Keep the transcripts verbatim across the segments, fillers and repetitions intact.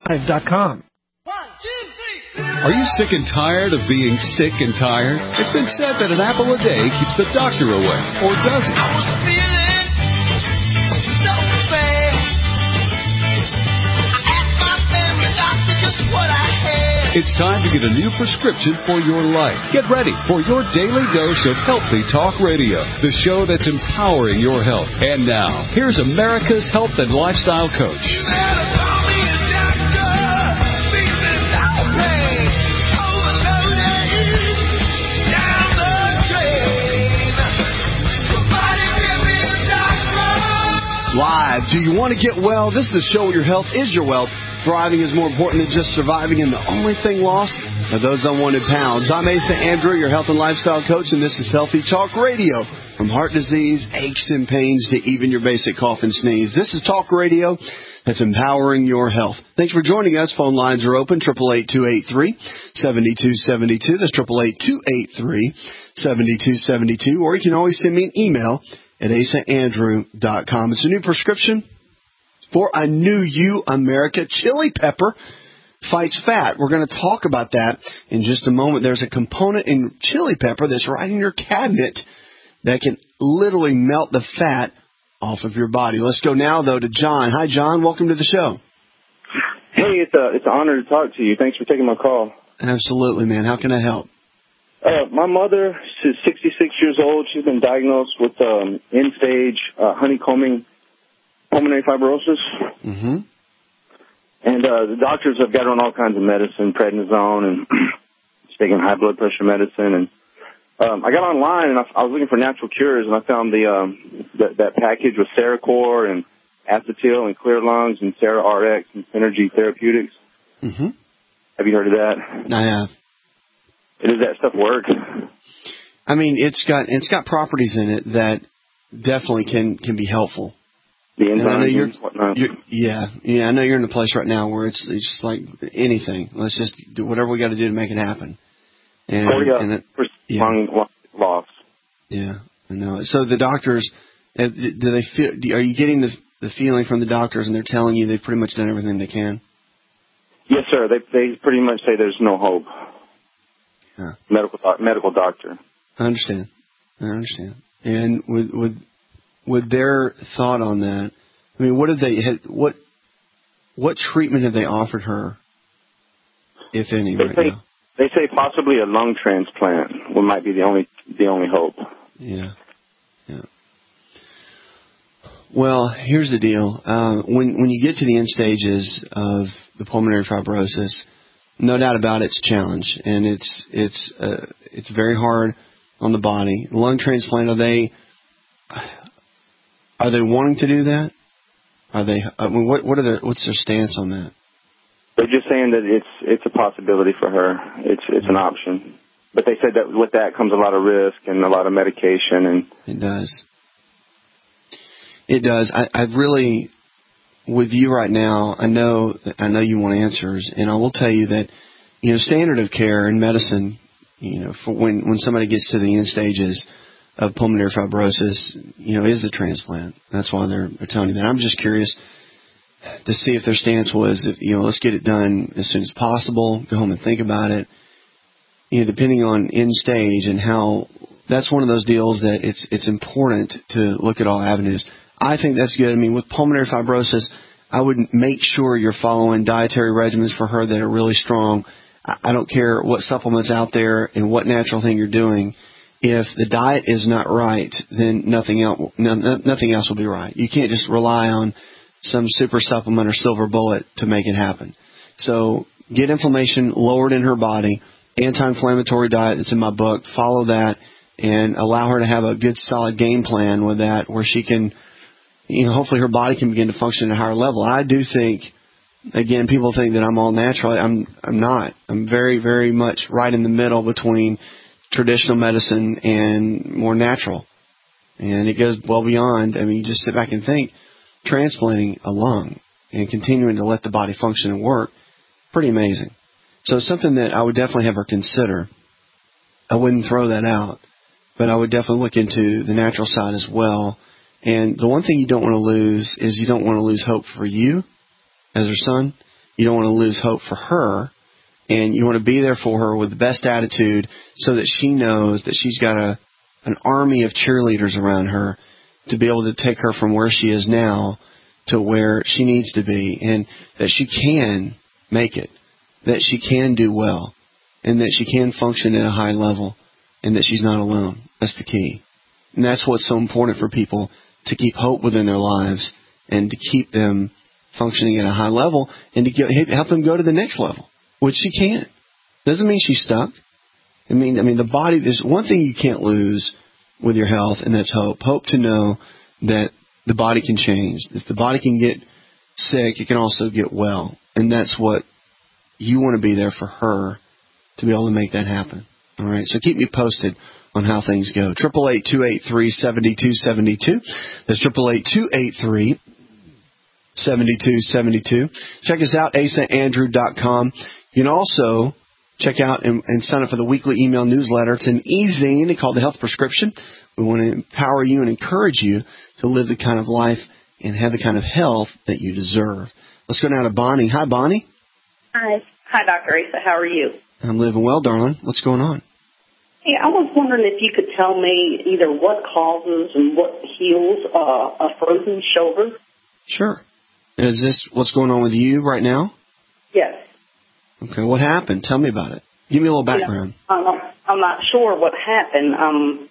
dot com. Are you sick and tired of being sick and tired? It's been said that an apple a day keeps the doctor away, or does it? I was feeling so bad. I asked my family doctor just what I had. It's time to get a new prescription for your life. Get ready for your daily dose of Healthy Talk Radio, the show that's empowering your health. And now, here's America's health and lifestyle coach. You better call me a doctor. Feeling so bad. Overloaded. Down the drain. Somebody give me a doctor. Live. Do you want to get well? This is the show where your health is your wealth. Thriving is more important than just surviving, and the only thing lost are those unwanted pounds. I'm Asa Andrew, your health and lifestyle coach, and this is Healthy Talk Radio. From heart disease, aches and pains, to even your basic cough and sneeze. This is Talk Radio that's empowering your health. Thanks for joining us. Phone lines are open, eight eight eight, two eight three, seven two seven two. That's eight eight eight, two eight three, seven two seven two. Or you can always send me an email at asa andrew dot com. It's a new prescription for a new You America. Chili pepper fights fat. We're going to talk about that in just a moment. There's a component in chili pepper that's right in your cabinet that can literally melt the fat off of your body. Let's go now, though, to John. Hi, John. Welcome to the show. Hey, it's a, it's an honor to talk to you. Thanks for taking my call. Absolutely, man. How can I help? Uh, my mother, she's sixty-six years old. She's been diagnosed with um, end-stage uh, honeycombing pulmonary fibrosis. Mm-hmm. And uh, the doctors have got her on all kinds of medicine, prednisone, and she's taking high blood pressure medicine. And um, I got online, and I, I was looking for natural cures, and I found the, um, the that package with Cerecor and Acetyl and Clear Lungs and Sera R X and Synergy Therapeutics. Mm-hmm. Have you heard of that? I have. Does that stuff work? I mean, it's got it's got properties in it that definitely can, can be helpful. The enzymes you're, and whatnot. You're, yeah, yeah. I know you're in a place right now where it's, it's just like anything. Let's just do whatever we got to do to make it happen. And, oh, yeah. and it, yeah. Lung, lung loss. Yeah, I know. So the doctors, do they feel? Are you getting the the feeling from the doctors, and they're telling you they've pretty much done everything they can? Yes, sir. They they pretty much say there's no hope. Yeah. Medical medical doctor. I understand. I understand. And with with with their thought on that, I mean, what have they what what treatment have they offered her, if any, they right say, now? They say possibly a lung transplant will might be the only the only hope. Yeah. Yeah. Well, here's the deal. Uh, when when you get to the end stages of the pulmonary fibrosis, no doubt about it, it's a challenge, and it's it's uh, it's very hard on the body. Lung transplant, are they are they wanting to do that? Are they? I mean, what what are their what's their stance on that? They're just saying that it's it's a possibility for her. It's it's an option, but they said that with that comes a lot of risk and a lot of medication. And it does. It does. I, I really, with you right now, I know I know you want answers, and I will tell you that, you know, standard of care in medicine, you know, for when, when somebody gets to the end stages of pulmonary fibrosis, you know, is the transplant. That's why they're, they're telling you that. I'm just curious to see if their stance was, if, you know, let's get it done as soon as possible, go home and think about it. You know, depending on end stage and how, that's one of those deals that it's it's important to look at all avenues. I think that's good. I mean, with pulmonary fibrosis, I would make sure you're following dietary regimens for her that are really strong. I don't care what supplements out there and what natural thing you're doing. If the diet is not right, then nothing else, nothing else will be right. You can't just rely on some super supplement or silver bullet to make it happen. So get inflammation lowered in her body, anti-inflammatory diet that's in my book, follow that, and allow her to have a good solid game plan with that where she can, you know, hopefully her body can begin to function at a higher level. I do think, again, people think that I'm all natural. I'm I'm not. I'm very, very much right in the middle between traditional medicine and more natural. And it goes well beyond, I mean, you just sit back and think, transplanting a lung and continuing to let the body function and work, pretty amazing. So it's something that I would definitely have her consider. I wouldn't throw that out, but I would definitely look into the natural side as well. And the one thing you don't want to lose is you don't want to lose hope for you as her son. You don't want to lose hope for her. And you want to be there for her with the best attitude so that she knows that she's got a an army of cheerleaders around her to be able to take her from where she is now to where she needs to be, and that she can make it, that she can do well, and that she can function at a high level, and that she's not alone. That's the key. And that's what's so important for people, to keep hope within their lives and to keep them functioning at a high level and to get, help them go to the next level, which she can. Doesn't mean she's stuck. I mean, I mean, the body, there's one thing you can't lose with your health, and that's hope. Hope to know that the body can change. If the body can get sick, it can also get well. And that's what you want to be there for her to be able to make that happen. All right, so keep me posted on how things go. eight eight eight, two eight three, seven two seven two. That's eight eight eight, two eight three, seven two seven two. Check us out, asa andrew dot com. You can also check out and, and sign up for the weekly email newsletter. It's an e-zine called The Health Prescription. We want to empower you and encourage you to live the kind of life and have the kind of health that you deserve. Let's go now to Bonnie. Hi, Bonnie. Hi. Hi, Doctor Asa. How are you? I'm living well, darling. What's going on? Hey, I was wondering if you could tell me either what causes and what heals uh, a frozen shoulder. Sure. Is this what's going on with you right now? Yes. Okay, what happened? Tell me about it. Give me a little background. Yeah, um, I'm not sure what happened. Um,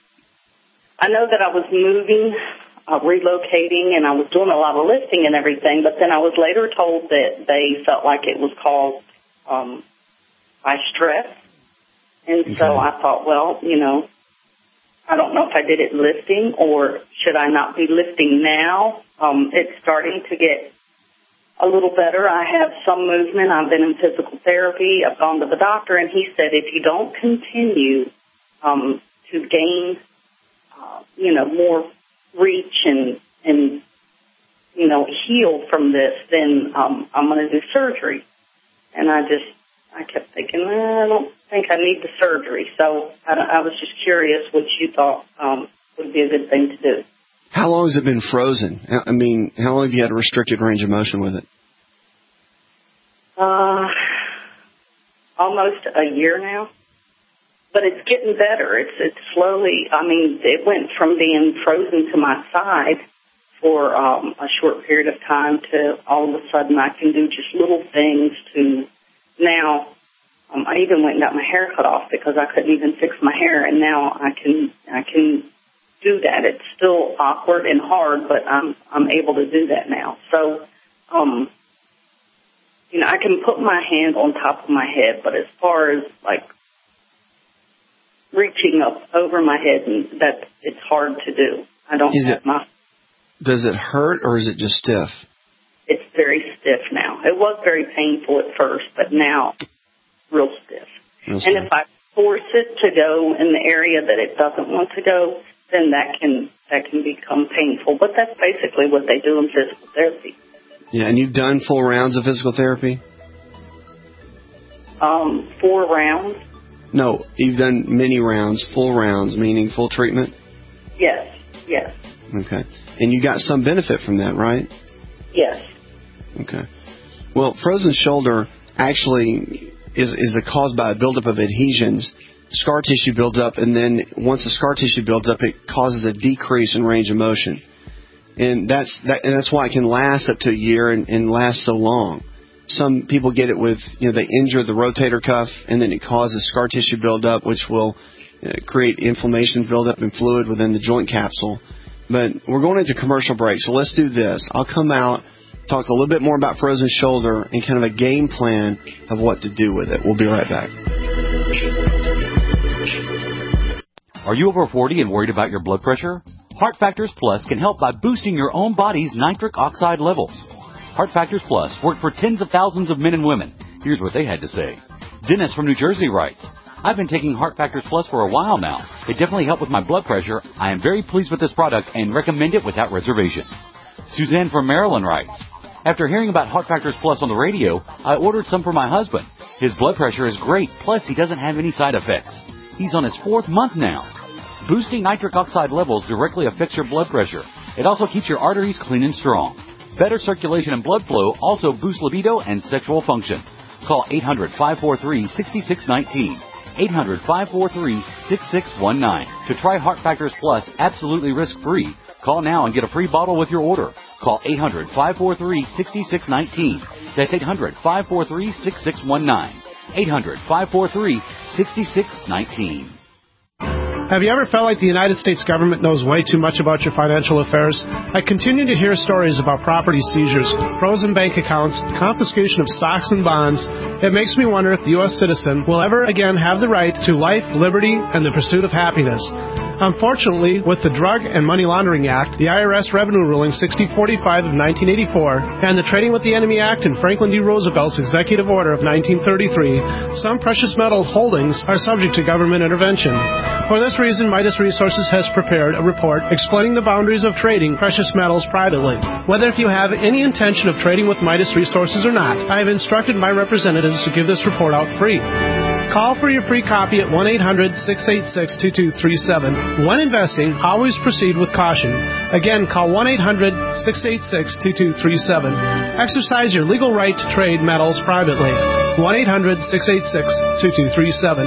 I know that I was moving, uh, relocating, and I was doing a lot of lifting and everything, but then I was later told that they felt like it was caused um, by stress. And okay. So I thought, well, you know, I don't know if I did it lifting or should I not be lifting now. Um, it's starting to get a little better. I have some movement. I've been in physical therapy. I've gone to the doctor, and he said if you don't continue um, to gain, uh, you know, more reach and, and, you know, heal from this, then um, I'm going to do surgery. And I just, I kept thinking, eh, I don't think I need the surgery. So I, I was just curious what you thought um, would be a good thing to do. How long has it been frozen? I mean, how long have you had a restricted range of motion with it? Uh, almost a year now. But it's getting better. It's it's slowly, I mean, it went from being frozen to my side for um, a short period of time to all of a sudden I can do just little things to now. Um, I even went and got my hair cut off because I couldn't even fix my hair, and now I can I can do that. It's still awkward and hard, but I'm I'm able to do that now. So, um, you know, I can put my hand on top of my head, but as far as like reaching up over my head, and that it's hard to do. I don't is have it, my. Does it hurt or is it just stiff? It's very stiff now. It was very painful at first, but now real stiff. Real stiff. And if I force it to go in the area that it doesn't want to go, then that can that can become painful. But that's basically what they do in physical therapy. Yeah, and you've done full rounds of physical therapy? Um, four rounds. No, you've done many rounds, full rounds, meaning full treatment? Yes, yes. Okay. And you got some benefit from that, right? Yes. Okay. Well, frozen shoulder actually is is a caused by a buildup of adhesions. Scar tissue builds up, and then once the scar tissue builds up, it causes a decrease in range of motion. And that's that, and that's why it can last up to a year and, and last so long. Some people get it with, you know, they injure the rotator cuff, and then it causes scar tissue buildup, which will uh, create inflammation, buildup in fluid within the joint capsule. But we're going into commercial break, so let's do this. I'll come out, talk a little bit more about frozen shoulder and kind of a game plan of what to do with it. We'll be right back. Are you over forty and worried about your blood pressure? Heart Factors Plus can help by boosting your own body's nitric oxide levels. Heart Factors Plus worked for tens of thousands of men and women. Here's what they had to say. Dennis from New Jersey writes, I've been taking Heart Factors Plus for a while now. It definitely helped with my blood pressure. I am very pleased with this product and recommend it without reservation. Suzanne from Maryland writes, after hearing about Heart Factors Plus on the radio, I ordered some for my husband. His blood pressure is great, plus he doesn't have any side effects. He's on his fourth month now. Boosting nitric oxide levels directly affects your blood pressure. It also keeps your arteries clean and strong. Better circulation and blood flow also boosts libido and sexual function. Call eight hundred, five four three, six six one nine. eight hundred, five four three, six six one nine. To try Heart Factors Plus absolutely risk-free, call now and get a free bottle with your order. Call eight hundred, five four three, six six one nine. That's eight hundred, five four three, six six one nine. eight hundred, five four three, six six one nine. Have you ever felt like the United States government knows way too much about your financial affairs? I continue to hear stories about property seizures, frozen bank accounts, confiscation of stocks and bonds. It makes me wonder if the U S citizen will ever again have the right to life, liberty, and the pursuit of happiness. Unfortunately, with the Drug and Money Laundering Act, the I R S Revenue Ruling sixty forty-five of nineteen eighty-four, and the Trading with the Enemy Act and Franklin D. Roosevelt's Executive Order of nineteen thirty-three, some precious metal holdings are subject to government intervention. For this reason, Midas Resources has prepared a report explaining the boundaries of trading precious metals privately. Whether if you have any intention of trading with Midas Resources or not, I have instructed my representatives to give this report out free. Call for your free copy at one eight hundred, six eight six, two two three seven. When investing, always proceed with caution. Again, call one eight hundred, six eight six, two two three seven. Exercise your legal right to trade metals privately. one eight hundred, six eight six, two two three seven.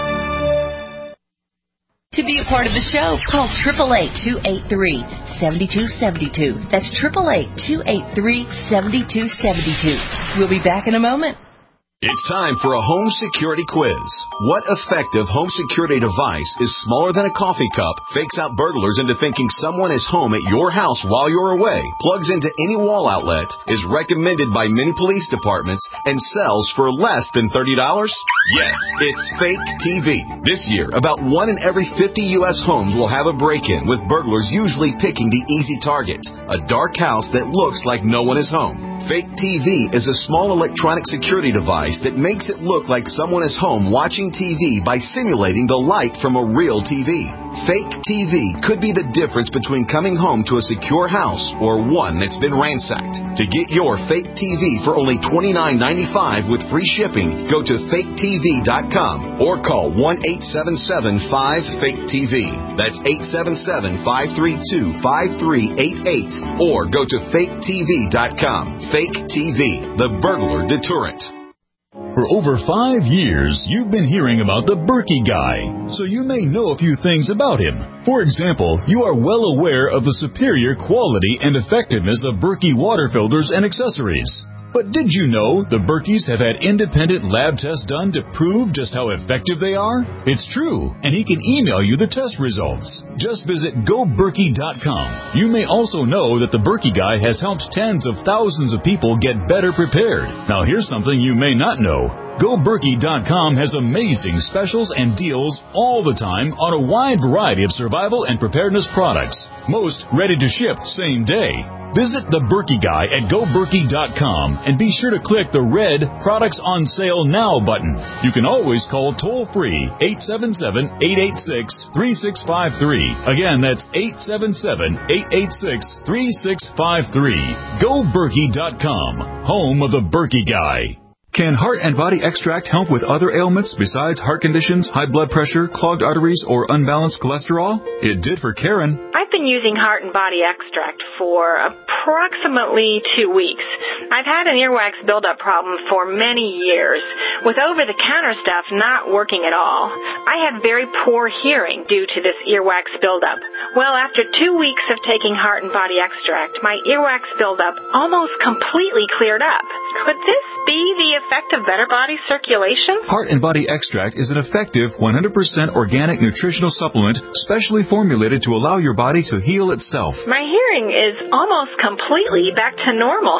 To be a part of the show, call eight eight eight, two eight three, seven two seven two. That's eight eight eight, two eight three, seven two seven two. We'll be back in a moment. It's time for a home security quiz. What effective home security device is smaller than a coffee cup, fakes out burglars into thinking someone is home at your house while you're away, plugs into any wall outlet, is recommended by many police departments, and sells for less than thirty dollars? Yes, it's Fake T V. This year, about one in every fifty U S homes will have a break-in, with burglars usually picking the easy target, a dark house that looks like no one is home. Fake T V is a small electronic security device that makes it look like someone is home watching T V by simulating the light from a real T V. Fake T V could be the difference between coming home to a secure house or one that's been ransacked. To get your fake T V for only twenty-nine ninety-five with free shipping, go to fake T V dot com or call one eight seven seven, five, fake T V. That's eight seven seven, five three two, five three eight eight or go to fake T V dot com. Fake T V, the burglar deterrent. For over five years, you've been hearing about the Berkey Guy, so you may know a few things about him. For example, you are well aware of the superior quality and effectiveness of Berkey water filters and accessories. But did you know the Berkeys have had independent lab tests done to prove just how effective they are? It's true, and he can email you the test results. Just visit go berkey dot com. You may also know that the Berkey Guy has helped tens of thousands of people get better prepared. Now here's something you may not know. go berkey dot com has amazing specials and deals all the time on a wide variety of survival and preparedness products. Most ready to ship same day. Visit the Berkey Guy at go berkey dot com and be sure to click the red Products on Sale Now button. You can always call toll-free eight seven seven, eight eight six, three six five three. Again, that's eight seven seven, eight eight six, three six five three. go berkey dot com, home of the Berkey Guy. Can Heart and Body Extract help with other ailments besides heart conditions, high blood pressure, clogged arteries, or unbalanced cholesterol? It did for Karen. I've been using Heart and Body Extract for approximately two weeks. I've had an earwax buildup problem for many years, with over-the-counter stuff not working at all. I had very poor hearing due to this earwax buildup. Well, after two weeks of taking Heart and Body Extract, my earwax buildup almost completely cleared up. Could this be the effect of better body circulation? Heart and Body Extract is an effective one hundred percent organic nutritional supplement specially formulated to allow your body to heal itself. My hearing is almost completely back to normal.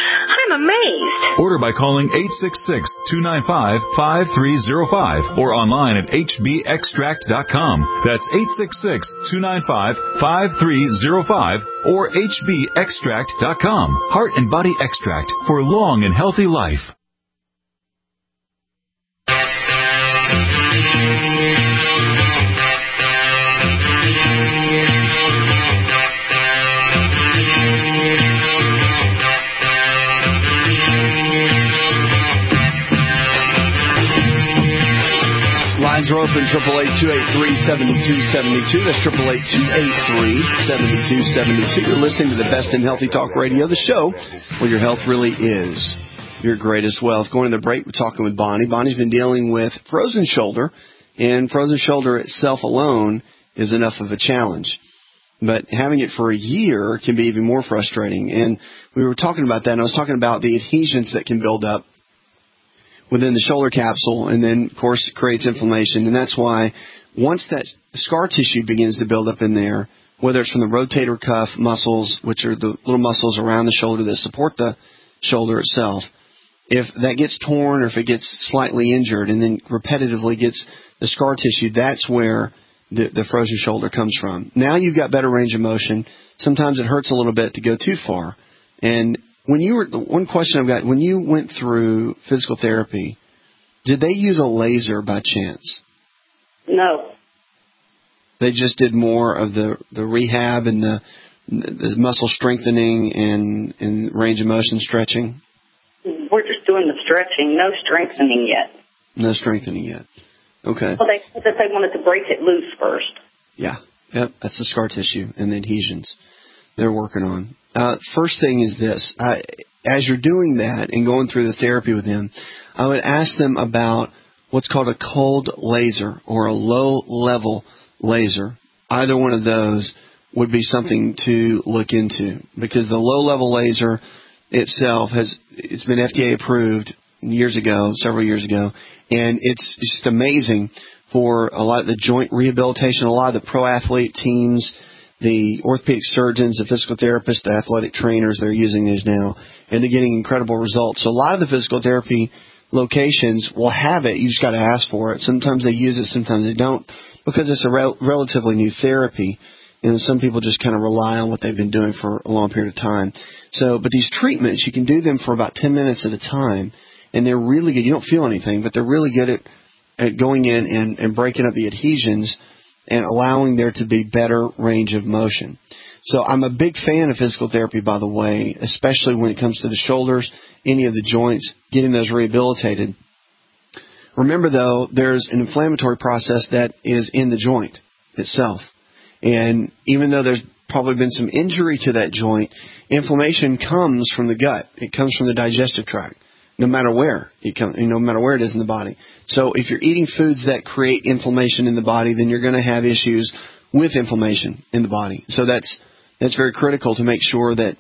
I'm amazed. Order by calling eight six six, two nine five, five three zero five or online at h b extract dot com. That's eight six six, two nine five, five three zero five or h b extract dot com. Heart and Body Extract for long and healthy life. lines are open, eight eight eight, two eight three, seven two seven two. That's eight eight eight, two eight three, seven two seven two. You're listening to the Best in Healthy Talk Radio, the show where your health really is your greatest wealth. Going to the break, we're talking with Bonnie. Bonnie's been dealing with frozen shoulder, and frozen shoulder itself alone is enough of a challenge. But having it for a year can be even more frustrating. And we were talking about that, and I was talking about the adhesions that can build up within the shoulder capsule, and then, of course, it creates inflammation. And that's why once that scar tissue begins to build up in there, whether it's from the rotator cuff muscles, which are the little muscles around the shoulder that support the shoulder itself, if that gets torn or if it gets slightly injured and then repetitively gets the scar tissue, that's where the, the frozen shoulder comes from. Now you've got better range of motion. Sometimes it hurts a little bit to go too far. And when you were, one question I've got, when you went through physical therapy, did they use a laser by chance? No. They just did more of the, the rehab and the, the muscle strengthening and, and range of motion stretching? We're just doing the stretching, no strengthening yet. No strengthening yet. Okay. Well, they said that they wanted to break it loose first. Yeah. Yep. That's the scar tissue and the adhesions they're working on. Uh, first thing is this. I, as you're doing that and going through the therapy with them, I would ask them about what's called a cold laser or a low-level laser. Either one of those would be something to look into, because the low-level laser itself has it's been F D A approved years ago, several years ago, and it's just amazing for a lot of the joint rehabilitation, a lot of the pro athlete teams, the orthopedic surgeons, the physical therapists, the athletic trainers, they're using these now, and they're getting incredible results. So a lot of the physical therapy locations will have it. You just got to ask for it. Sometimes they use it, sometimes they don't, because it's a rel- relatively new therapy. And some people just kind of rely on what they've been doing for a long period of time. So, but these treatments, you can do them for about ten minutes at a time, and they're really good. You don't feel anything, but they're really good at, at going in and, and breaking up the adhesions and allowing there to be better range of motion. So I'm a big fan of physical therapy, by the way, especially when it comes to the shoulders, any of the joints, getting those rehabilitated. Remember, though, there's an inflammatory process that is in the joint itself. And even though there's probably been some injury to that joint, inflammation comes from the gut. It comes from the digestive tract, no matter where it comes, no matter where it is in the body. So if you're eating foods that create inflammation in the body, then you're going to have issues with inflammation in the body. So that's that's very critical to make sure that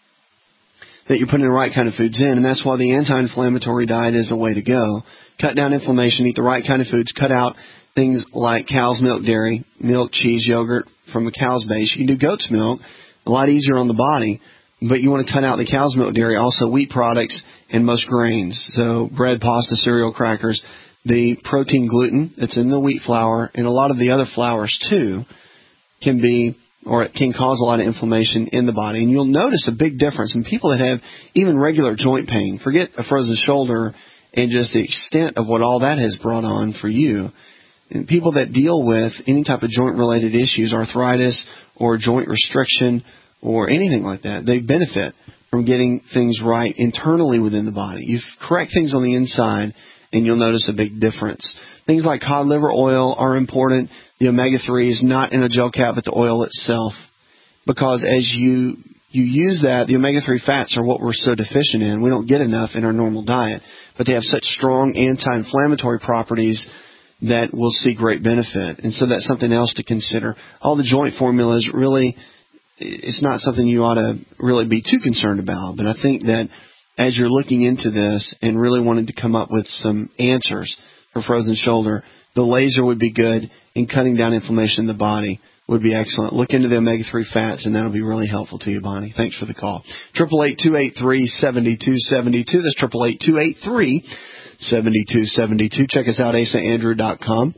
that you're putting the right kind of foods in, and that's why the anti-inflammatory diet is the way to go. Cut down inflammation, eat the right kind of foods, cut out things like cow's milk, dairy, milk, cheese, yogurt from a cow's base. You can do goat's milk, a lot easier on the body, but you want to cut out the cow's milk, dairy, also wheat products and most grains. So bread, pasta, cereal, crackers, the protein gluten that's in the wheat flour, and a lot of the other flours too can be, or it can cause a lot of inflammation in the body. And you'll notice a big difference in people that have even regular joint pain. Forget a frozen shoulder and just the extent of what all that has brought on for you. And people that deal with any type of joint-related issues, arthritis or joint restriction or anything like that, they benefit from getting things right internally within the body. You correct things on the inside, and you'll notice a big difference. Things like cod liver oil are important. The omega three is not in a gel cap, but the oil itself. Because as you you use that, the omega three fats are what we're so deficient in. We don't get enough in our normal diet. But they have such strong anti-inflammatory properties that will see great benefit. And so that's something else to consider. All the joint formulas really, it's not something you ought to really be too concerned about. But I think that as you're looking into this and really wanting to come up with some answers for frozen shoulder, the laser would be good, and cutting down inflammation in the body would be excellent. Look into the omega three fats, and that'll be really helpful to you, Bonnie. Thanks for the call. eight eight eight, two eight three, seven two seven two. That's eight eight eight, two eight three, seven two seven two. Check us out, asa andrew dot com.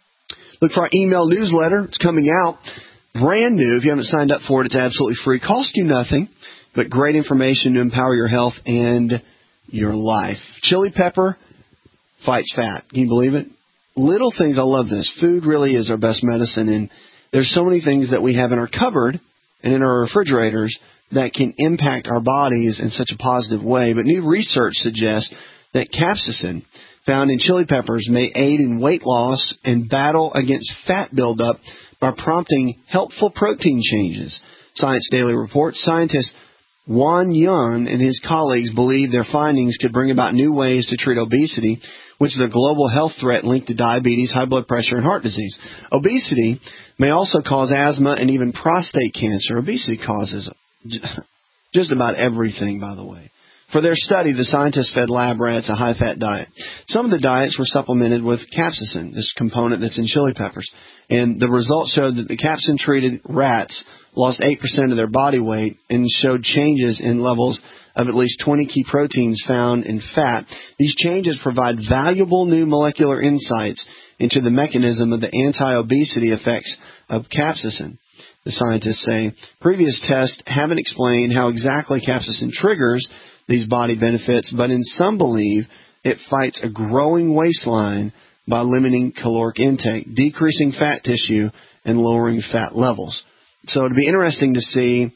Look for our email newsletter. It's coming out brand new. If you haven't signed up for it, it's absolutely free. Cost you nothing, but great information to empower your health and your life. Chili pepper fights fat. Can you believe it? Little things. I love this. Food really is our best medicine, and there's so many things that we have in our cupboard and in our refrigerators that can impact our bodies in such a positive way. But new research suggests that capsaicin found in chili peppers may aid in weight loss and battle against fat buildup by prompting helpful protein changes. Science Daily reports scientist Juan Yun and his colleagues believe their findings could bring about new ways to treat obesity, which is a global health threat linked to diabetes, high blood pressure, and heart disease. Obesity may also cause asthma and even prostate cancer. Obesity causes just about everything, by the way. For their study, the scientists fed lab rats a high-fat diet. Some of the diets were supplemented with capsaicin, this component that's in chili peppers. And the results showed that the capsaicin-treated rats lost eight percent of their body weight and showed changes in levels of at least twenty key proteins found in fat. These changes provide valuable new molecular insights into the mechanism of the anti-obesity effects of capsaicin. The scientists say previous tests haven't explained how exactly capsaicin triggers these body benefits, but in some believe it fights a growing waistline by limiting caloric intake, decreasing fat tissue, and lowering fat levels. So it'd be interesting to see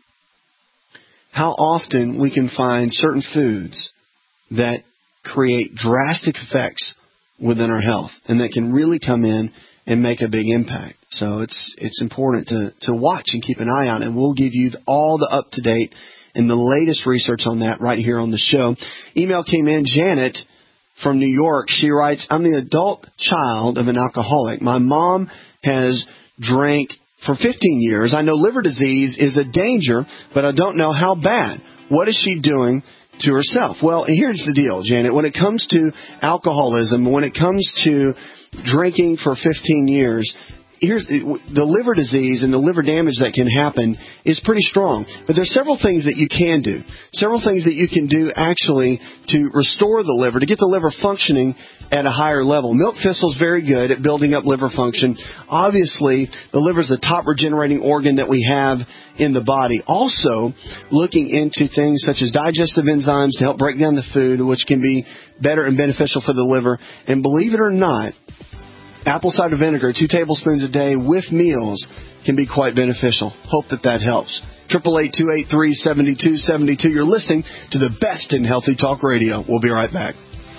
how often we can find certain foods that create drastic effects within our health and that can really come in and make a big impact. So it's it's important to, to watch and keep an eye on it. And we'll give you all the up-to-date and the latest research on that right here on the show. Email came in, Janet from New York. She writes, I'm the adult child of an alcoholic. My mom has drank for fifteen years. I know liver disease is a danger, but I don't know how bad. What is she doing to herself? Well, here's the deal, Janet. When it comes to alcoholism, when it comes to drinking for fifteen years, here's the liver disease and the liver damage that can happen is pretty strong. But there's several things that you can do. Several things that you can do actually to restore the liver, to get the liver functioning at a higher level. Milk thistle is very good at building up liver function. Obviously, the liver is the top regenerating organ that we have in the body. Also, looking into things such as digestive enzymes to help break down the food, which can be better and beneficial for the liver. And believe it or not, apple cider vinegar, two tablespoons a day with meals, can be quite beneficial. Hope that that helps. eight eight eight, two eight three, seven two seven two. You're listening to the best in Healthy Talk Radio. We'll be right back.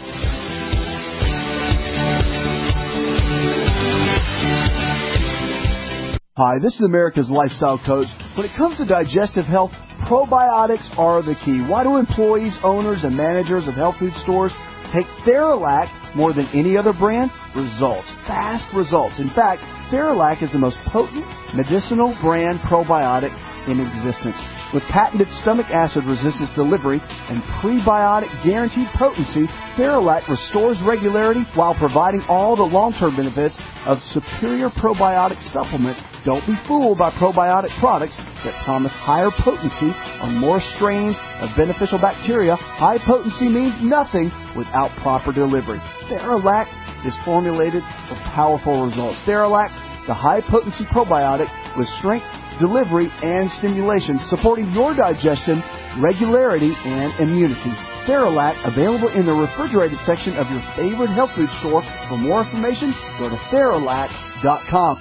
Hi, this is America's Lifestyle Coach. When it comes to digestive health, probiotics are the key. Why do employees, owners, and managers of health food stores take Theralac more than any other brand? Results. Fast results. In fact, Theralac is the most potent medicinal brand probiotic in existence. With patented stomach acid resistance delivery and prebiotic guaranteed potency, Theralac restores regularity while providing all the long-term benefits of superior probiotic supplements. Don't be fooled by probiotic products that promise higher potency on more strains of beneficial bacteria. High potency means nothing without proper delivery. Theralac is formulated for powerful results. Theralac, the high-potency probiotic with strength, delivery, and stimulation, supporting your digestion, regularity, and immunity. Theralac, available in the refrigerated section of your favorite health food store. For more information, go to Theralac dot com.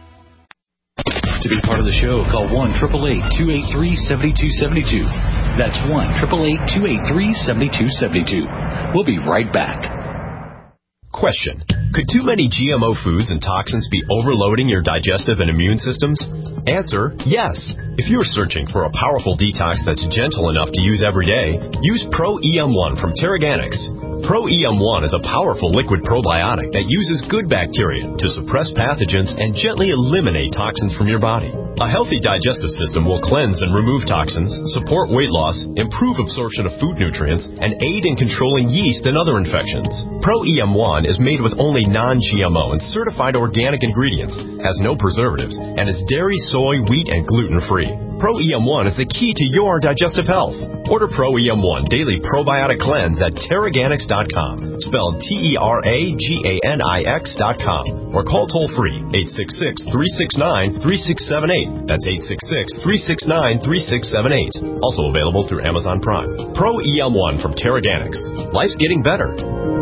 To be part of the show, call one eight eight eight, two eight three, seven two seven two. That's one eight eight eight, two eight three, seven two seven two. We'll be right back. Question. Could too many G M O foods and toxins be overloading your digestive and immune systems? Answer, yes. If you're searching for a powerful detox that's gentle enough to use every day, use Pro E M one from Teraganix. Pro E M one is a powerful liquid probiotic that uses good bacteria to suppress pathogens and gently eliminate toxins from your body. A healthy digestive system will cleanse and remove toxins, support weight loss, improve absorption of food nutrients, and aid in controlling yeast and other infections. Pro E M one is made with only non-G M O and certified organic ingredients, has no preservatives, and is dairy, soy, wheat, and gluten-free. Pro E M one is the key to your digestive health. Order Pro E M one Daily Probiotic Cleanse at Teraganix dot com, spelled T E R A G A N I X dot com, or call toll-free eight six six, three six nine, three six seven eight. That's eight six six, three six nine, three six seven eight. Also available through Amazon Prime. Pro E M one from Teraganix. Life's getting better.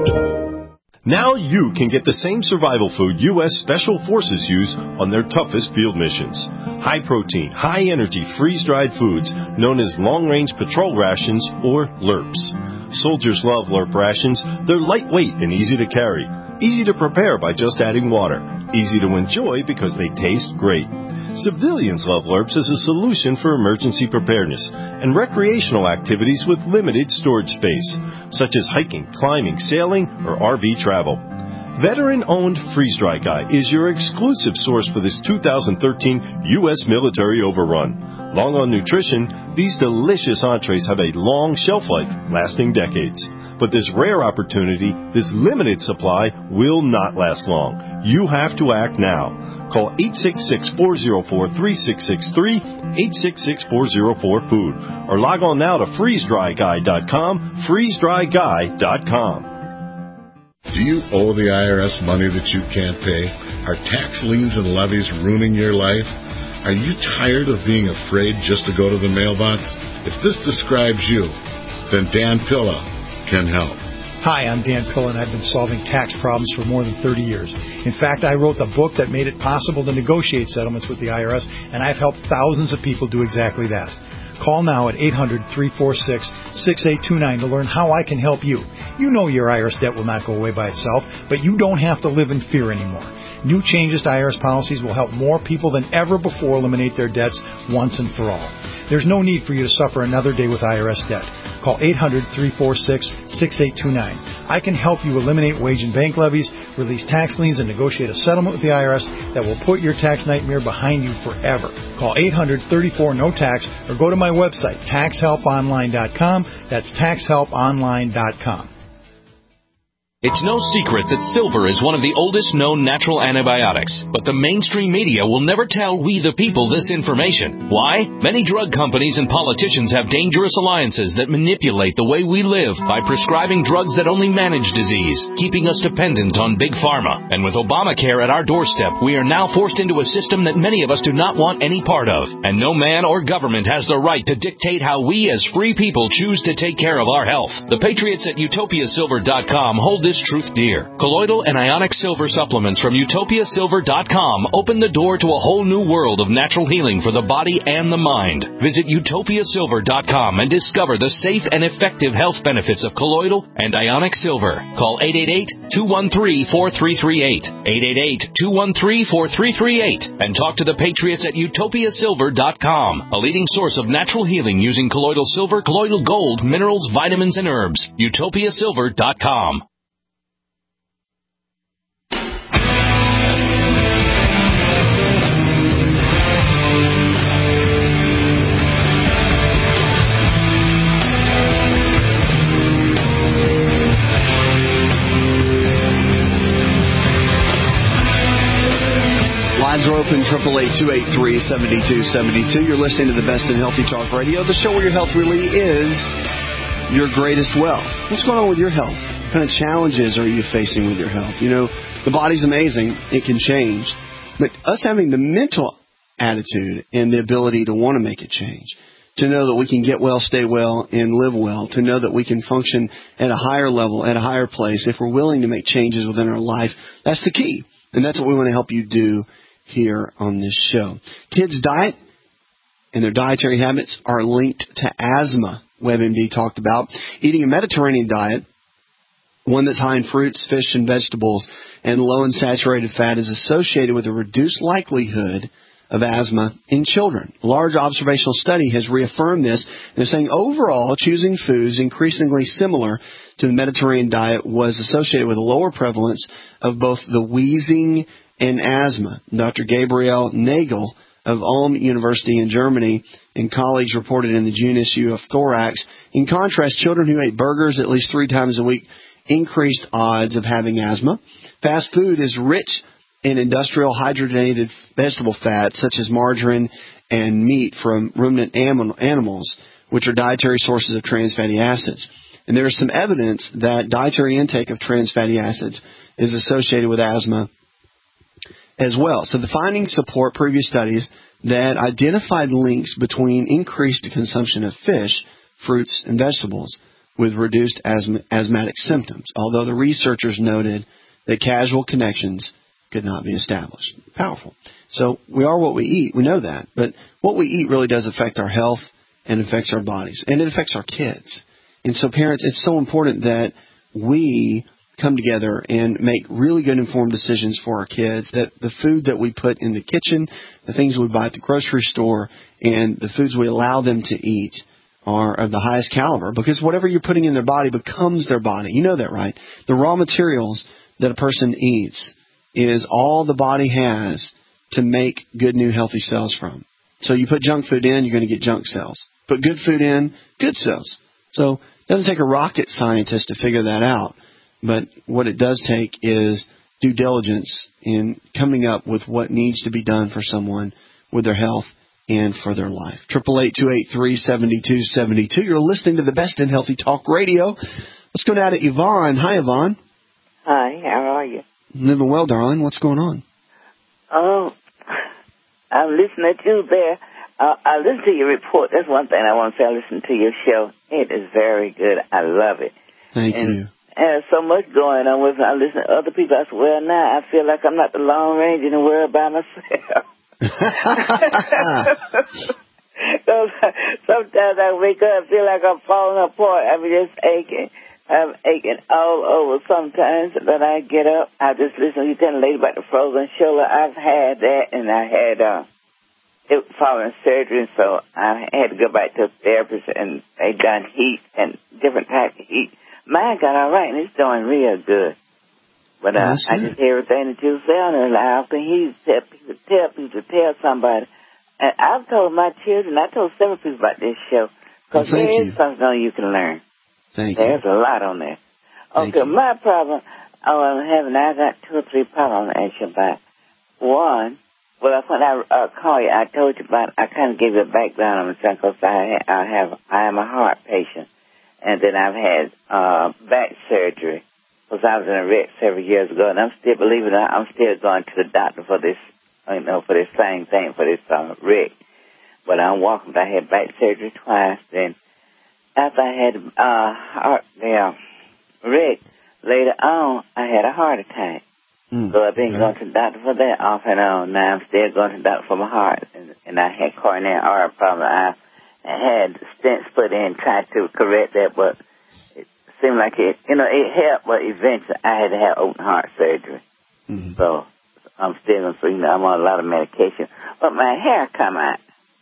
Now you can get the same survival food U S Special Forces use on their toughest field missions. High-protein, high-energy, freeze-dried foods known as long-range patrol rations, or L R Ps. Soldiers love L R P rations. They're lightweight and easy to carry. Easy to prepare by just adding water. Easy to enjoy because they taste great. Civilians love L R Ps as a solution for emergency preparedness and recreational activities with limited storage space, such as hiking, climbing, sailing, or R V travel. Veteran-owned Freeze Dry Guy is your exclusive source for this two thousand thirteen U S military overrun. Long on nutrition, these delicious entrees have a long shelf life, lasting decades. But this rare opportunity, this limited supply, will not last long. You have to act now. Call eight six six, four zero four, three six six three, eight six six, four zero four, food, or log on now to freeze dry guy dot com, freeze dry guy dot com. Do you owe the I R S money that you can't pay? Are tax liens and levies ruining your life? Are you tired of being afraid just to go to the mailbox? If this describes you, then Dan Pilla can help. Hi, I'm Dan Pilla, and I've been solving tax problems for more than thirty years. In fact, I wrote the book that made it possible to negotiate settlements with the I R S, and I've helped thousands of people do exactly that. Call now at eight hundred, three four six, six eight two nine to learn how I can help you. You know your I R S debt will not go away by itself, but you don't have to live in fear anymore. New changes to I R S policies will help more people than ever before eliminate their debts once and for all. There's no need for you to suffer another day with I R S debt. Call eight hundred, three four six, six eight two nine. I can help you eliminate wage and bank levies, release tax liens, and negotiate a settlement with the I R S that will put your tax nightmare behind you forever. Call eight hundred, thirty-four, no tax or go to my website, tax help online dot com. That's tax help online dot com. It's no secret that silver is one of the oldest known natural antibiotics, but the mainstream media will never tell we the people this information. Why? Many drug companies and politicians have dangerous alliances that manipulate the way we live by prescribing drugs that only manage disease, keeping us dependent on big pharma. And with Obamacare at our doorstep, we are now forced into a system that many of us do not want any part of. And no man or government has the right to dictate how we as free people choose to take care of our health. The patriots at utopia silver dot com hold this truth dear. Colloidal and ionic silver supplements from utopia silver dot com open the door to a whole new world of natural healing for the body and the mind. Visit utopia silver dot com and discover the safe and effective health benefits of colloidal and ionic silver. Call eight eight eight, two one three, four three three eight, eight eight eight, two one three, four three three eight, and talk to the patriots at utopia silver dot com, a leading source of natural healing using colloidal silver, colloidal gold, minerals, vitamins, and herbs. utopia silver dot com. Lines are open, triple eight, two eight three, seven two seven two. You're listening to the best in Healthy Talk Radio, the show where your health really is your greatest wealth. What's going on with your health? What kind of challenges are you facing with your health? You know, the body's amazing. It can change. But us having the mental attitude and the ability to want to make it change, to know that we can get well, stay well, and live well, to know that we can function at a higher level, at a higher place, if we're willing to make changes within our life, that's the key. And that's what we want to help you do here on this show. Kids' diet and their dietary habits are linked to asthma, WebMD talked about. Eating a Mediterranean diet, one that's high in fruits, fish, and vegetables, and low in saturated fat, is associated with a reduced likelihood of asthma in children. A large observational study has reaffirmed this. They're saying overall, choosing foods increasingly similar to the Mediterranean diet was associated with a lower prevalence of both the wheezing and asthma. Doctor Gabriel Nagel of Ulm University in Germany and colleagues reported in the June issue of Thorax. In contrast, children who ate burgers at least three times a week increased odds of having asthma. Fast food is rich in industrial hydrogenated vegetable fats such as margarine and meat from ruminant animals, which are dietary sources of trans fatty acids. And there is some evidence that dietary intake of trans fatty acids is associated with asthma as well. So the findings support previous studies that identified links between increased consumption of fish, fruits, and vegetables with reduced asthma, asthmatic symptoms, although the researchers noted that causal connections could not be established. Powerful. So we are what we eat. We know that. But what we eat really does affect our health and affects our bodies. And it affects our kids. And so parents, it's so important that we come together and make really good informed decisions for our kids, that the food that we put in the kitchen, the things we buy at the grocery store, and the foods we allow them to eat are of the highest caliber, because whatever you're putting in their body becomes their body. You know that, right? The raw materials that a person eats is all the body has to make good, new, healthy cells from. So you put junk food in, you're going to get junk cells. Put good food in, good cells. So it doesn't take a rocket scientist to figure that out. But what it does take is due diligence in coming up with what needs to be done for someone with their health and for their life. eight eight eight, two eight three, seven two seven two. You're listening to the best in Healthy Talk Radio. Let's go now to Yvonne. Hi, Yvonne. Hi, how are you? Living well, darling. What's going on? Oh, I'm listening to you there. Uh, I listen to your report. That's one thing I want to say. I listen to your show. It is very good. I love it. Thank and, you. And there's so much going on with it. I listen to other people. I say, well, now I feel like I'm not the Lone Ranger in the world by myself. Sometimes I wake up and feel like I'm falling apart. I'm just aching. I'm aching all over sometimes. But I get up. I just listen. You telling a lady about the frozen shoulder. I've had that, and I had uh, it following surgery, so I had to go back to a therapist, and they done heat and different types of heat. Mine got all right, and it's doing real good. But uh, I just hear everything that you're saying, and how can he tell people, tell people, tell somebody. And I've told my children, I told several people about this show, because well, there you. is something on you can learn. Thank There's you. a lot on there. Thank Okay, you. my problem, oh, I'm having, I got two or three problems to ask you about. One, well, when I uh, called you, I told you about, I kind of gave you a background on myself, because I, I have, I am a heart patient. And then I've had uh, back surgery, because I was in a wreck several years ago, and I'm still, believe it or not, I'm still going to the doctor for this, you know, for this same thing, for this uh, wreck. But I'm walking, I had back surgery twice. Then after I had uh, heart, the wreck, later on, I had a heart attack. Mm. So I've been okay. going to the doctor for that off and on. Now I'm still going to the doctor for my heart, and, and I had coronary artery problem. I had stents put in, tried to correct that, but it seemed like it, you know, it helped, but eventually I had to have open heart surgery. Mm-hmm. So I'm still, so, you know, I'm on a lot of medication. But my hair come out.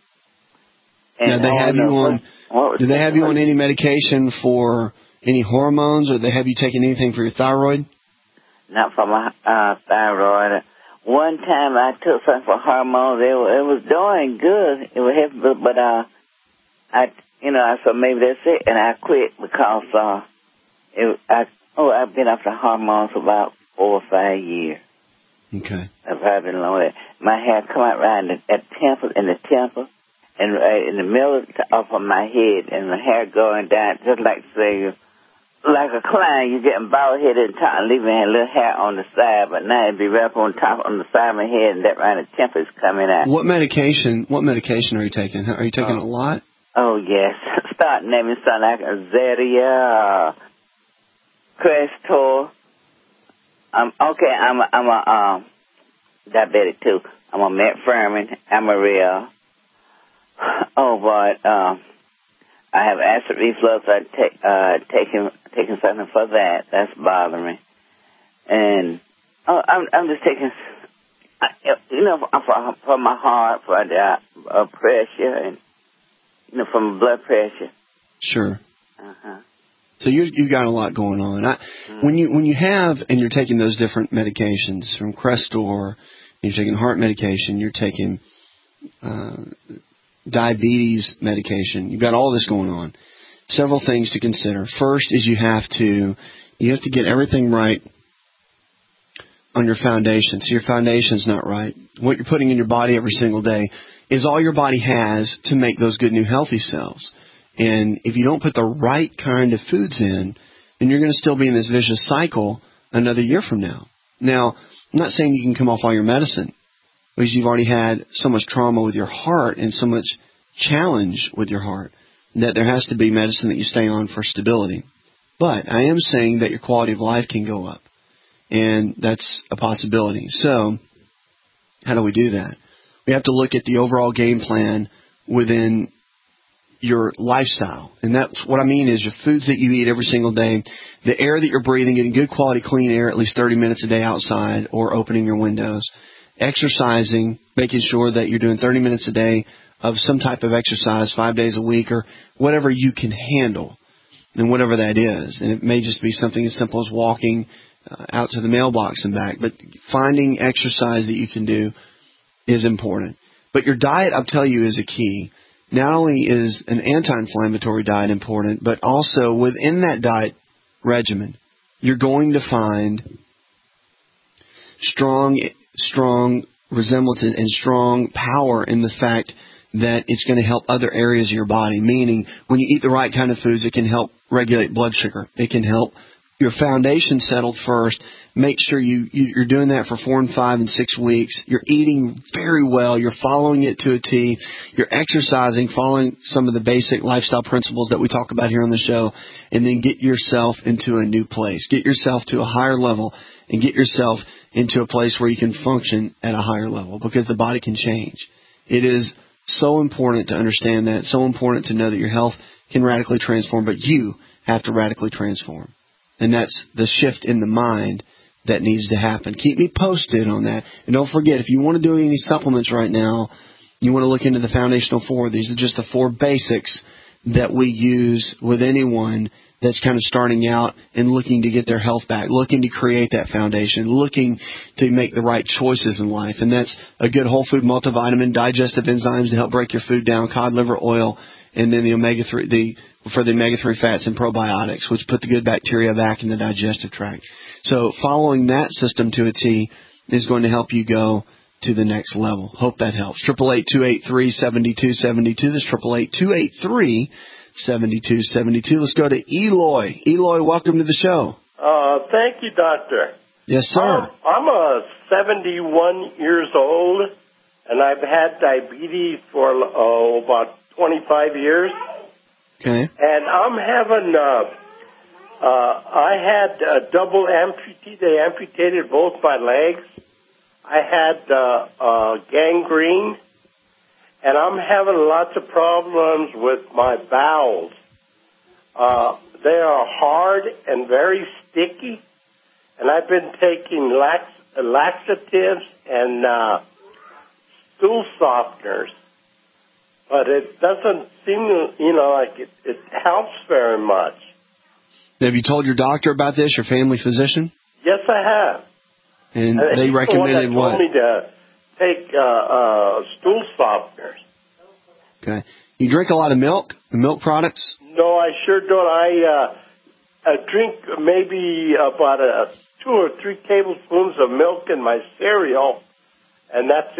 And now, they have you on, what, what do they have you on any medication for any hormones, or they have you taking anything for your thyroid? Not for my uh, thyroid. One time I took something for hormones. It, it was doing good. It was helping, but, uh, I, you know, I said maybe that's it, and I quit because uh, it, I oh I've been off the hormones for about four or five years. Okay. I've probably been along that. My hair come out right in the, at temple, in the temple, and right in the middle of, off of my head, and the hair going down just like say like a clown. You're getting bald headed and top, and leaving a little hair on the side, but now it'd be right up on top on the side of my head, and that right in the temple is coming out. What medication? What medication are you taking? Are you taking oh. a lot? Oh, yes. Start naming something like Zetia, uh, Crestor. Um, okay, I'm a, I'm a um, diabetic, too. I'm a metformin, Amaryl. Oh, but um, I have acid reflux. I take uh, taking taking something for that. That's bothering me. And oh, I'm, I'm just taking, you know, for, for my heart, for the uh, pressure, and you know, from blood pressure. Sure. Uh-huh. So you you've got a lot going on. I, mm. When you when you have and you're taking those different medications from Crestor, you're taking heart medication, you're taking uh, diabetes medication. You've got all this going on. Several things to consider. First is you have to you have to get everything right on your foundation. So your foundation's not right. What you're putting in your body every single day is all your body has to make those good, new, healthy cells. And if you don't put the right kind of foods in, then you're going to still be in this vicious cycle another year from now. Now, I'm not saying you can come off all your medicine, because you've already had so much trauma with your heart and so much challenge with your heart that there has to be medicine that you stay on for stability. But I am saying that your quality of life can go up, and that's a possibility. So how do we do that? We have to look at the overall game plan within your lifestyle. And that's what I mean is your foods that you eat every single day, the air that you're breathing, getting good quality clean air at least thirty minutes a day outside or opening your windows, exercising, making sure that you're doing thirty minutes a day of some type of exercise five days a week or whatever you can handle and whatever that is. And it may just be something as simple as walking uh, out to the mailbox and back. But finding exercise that you can do is important. But your diet, I'll tell you, is a key. Not only is an anti-inflammatory diet important, but also within that diet regimen, you're going to find strong, strong resemblance and strong power in the fact that it's going to help other areas of your body. Meaning, when you eat the right kind of foods, it can help regulate blood sugar. It can help your foundation settled first. Make sure you, you, you're doing that for four and five and six weeks. You're eating very well. You're following it to a T. You're exercising, following some of the basic lifestyle principles that we talk about here on the show, and then get yourself into a new place. Get yourself to a higher level and get yourself into a place where you can function at a higher level because the body can change. It is so important to understand that, so important to know that your health can radically transform, but you have to radically transform. And that's the shift in the mind that needs to happen. Keep me posted on that. And don't forget, if you want to do any supplements right now, you want to look into the Foundational Four. These are just the four basics that we use with anyone that's kind of starting out and looking to get their health back, looking to create that foundation, looking to make the right choices in life. And that's a good whole food multivitamin, digestive enzymes to help break your food down, cod liver oil, and then the omega three, the for the omega three fats and probiotics, which put the good bacteria back in the digestive tract. So following that system to a T is going to help you go to the next level. Hope that helps. eight eight eight, two eight three, seven two seven two. This is eight eight eight, two eight three, seven two seven two. Let's go to Eloy. Eloy, welcome to the show. Uh, thank you, Doctor. Yes, sir. Um, I'm a seventy-one years old, and I've had diabetes for oh, about twenty-five years. Okay. And I'm having, uh, uh, I had a double amputee. They amputated both my legs. I had uh, uh, gangrene, and I'm having lots of problems with my bowels. Uh, they are hard and very sticky, and I've been taking lax, laxatives and uh, stool softeners. But it doesn't seem, you know, like it, it helps very much. Have you told your doctor about this, your family physician? Yes, I have. And, and they recommended the what? Told me to take uh, uh, stool softeners. Okay. You drink a lot of milk, milk products? No, I sure don't. I, uh, I drink maybe about a, two or three tablespoons of milk in my cereal, and that's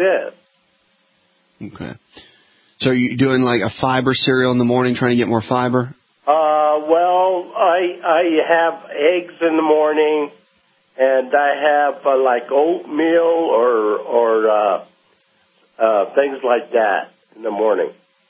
it. Okay. So are you doing like a fiber cereal in the morning, trying to get more fiber? Uh, well, I I have eggs in the morning, and I have uh, like oatmeal or or uh, uh, things like that in the morning.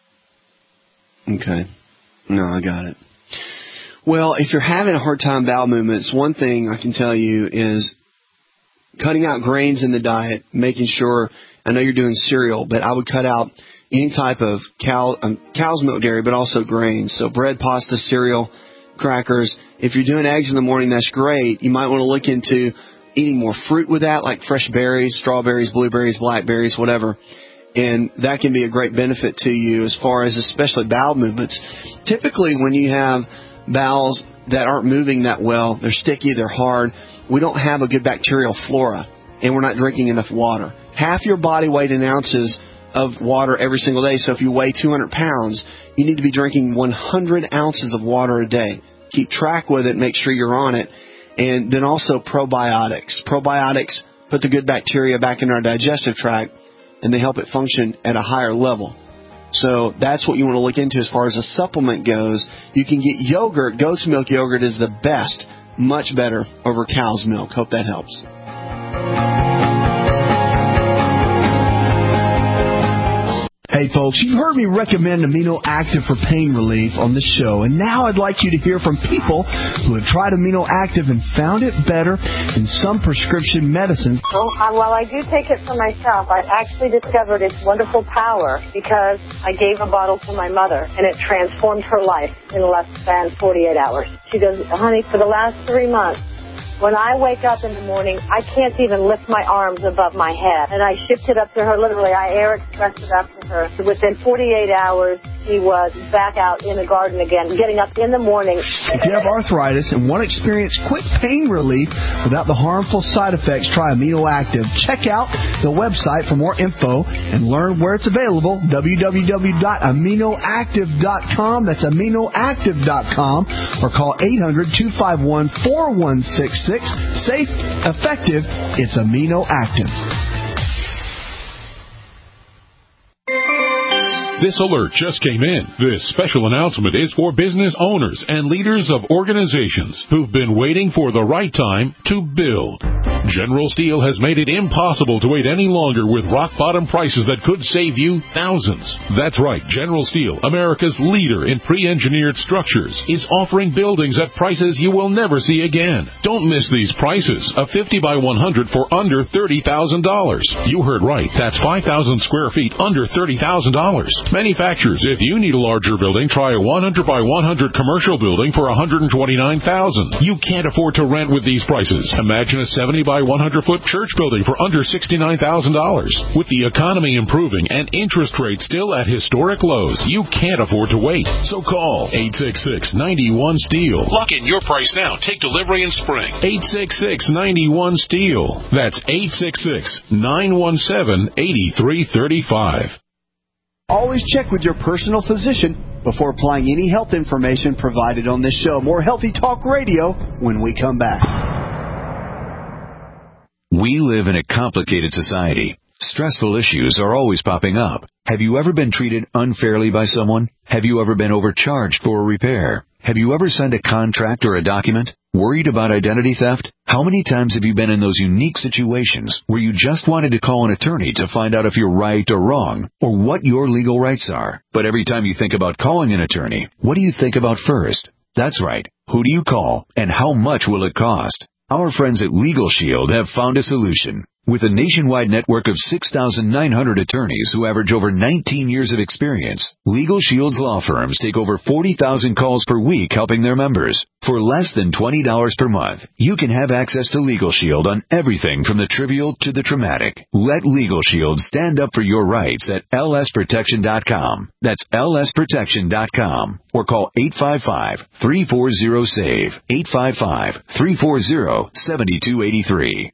Okay. No, I got it. Well, if you're having a hard time bowel movements, one thing I can tell you is cutting out grains in the diet, making sure, I know you're doing cereal, but I would cut out any type of cow, um, cow's milk dairy, but also grains. So bread, pasta, cereal, crackers. If you're doing eggs in the morning, that's great. You might want to look into eating more fruit with that, like fresh berries, strawberries, blueberries, blackberries, whatever. And that can be a great benefit to you as far as especially bowel movements. Typically, when you have bowels that aren't moving that well, they're sticky, they're hard, we don't have a good bacterial flora, and we're not drinking enough water. Half your body weight in ounces of water every single day. So if you weigh two hundred pounds, you need to be drinking one hundred ounces of water a day. Keep track with it. Make sure you're on it. And then also probiotics. Probiotics put the good bacteria back in our digestive tract, and they help it function at a higher level. So that's what you want to look into as far as a supplement goes. You can get yogurt. Goat's milk yogurt is the best, much better over cow's milk. Hope that helps. Hey folks, you've heard me recommend Amino Active for pain relief on this show, and now I'd like you to hear from people who have tried Amino Active and found it better than some prescription medicines. Well, uh, while I do take it for myself, I actually discovered its wonderful power because I gave a bottle to my mother, and it transformed her life in less than forty-eight hours. She goes, honey, for the last three months, when I wake up in the morning, I can't even lift my arms above my head. And I shipped it up to her, literally. I air expressed it up to her. So within forty-eight hours, she was back out in the garden again, getting up in the morning. If you have arthritis and want to experience quick pain relief without the harmful side effects, try Amino Active. Check out the website for more info and learn where it's available, w w w dot amino active dot com. That's amino active dot com. Or call eight hundred, two five one, four one six six. Safe, effective, it's Amino Active. This alert just came in. This special announcement is for business owners and leaders of organizations who've been waiting for the right time to build. General Steel has made it impossible to wait any longer with rock-bottom prices that could save you thousands. That's right, General Steel, America's leader in pre-engineered structures, is offering buildings at prices you will never see again. Don't miss these prices. A fifty by one hundred for under thirty thousand dollars. You heard right. That's five thousand square feet under thirty thousand dollars. Manufacturers, if you need a larger building, try a one hundred by one hundred commercial building for one hundred twenty-nine thousand dollars. You can't afford to rent with these prices. Imagine a seventy by one hundred foot church building for under sixty-nine thousand dollars. With the economy improving and interest rates still at historic lows, you can't afford to wait. So call eight six six, nine one, STEEL. Lock in your price now. Take delivery in spring. eight six six, nine one, STEEL. That's eight six six, nine one seven, eight three three five. Always check with your personal physician before applying any health information provided on this show. More Healthy Talk Radio when we come back. We live in a complicated society. Stressful issues are always popping up. Have you ever been treated unfairly by someone? Have you ever been overcharged for a repair? Have you ever signed a contract or a document? Worried about identity theft? How many times have you been in those unique situations where you just wanted to call an attorney to find out if you're right or wrong, or what your legal rights are? But every time you think about calling an attorney, what do you think about first? That's right. Who do you call, and how much will it cost? Our friends at Legal Shield have found a solution. With a nationwide network of six thousand nine hundred attorneys who average over nineteen years of experience, Legal Shield's law firms take over forty thousand calls per week helping their members. For less than twenty dollars per month, you can have access to Legal Shield on everything from the trivial to the traumatic. Let Legal Shield stand up for your rights at L S protection dot com. That's L S protection dot com. Or call eight five five, three four zero, SAVE, eight five five, three four zero, seven two eight three.